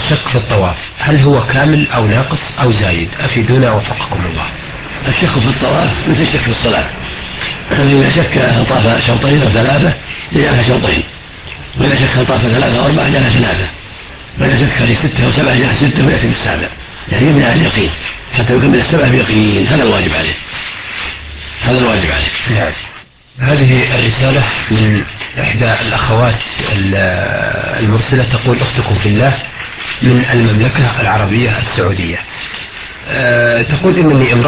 الشك في الطواف هل هو كامل أو ناقص أو زايد؟ أفيدونا وفقكم الله. الشك في الطواف مثل الشك في الصلاة، فإذا شك هل طاف شوطين أو ثلاثة جعل شوطين، وإذا شك هل طاف ثلاثة أو أربعة جعل ثلاثة، وإذا شك هل 6 أو 7 جعل 6 ويأتي بالسابع، يعني يبني على اليقين حتى يكمل السبع بيقين. هذا الواجب عليه. نعم. هذه الرسالة من إحدى الأخوات المرسلة تقول: أختكم في الله من المملكة العربية السعودية. تقول: إنني امرأة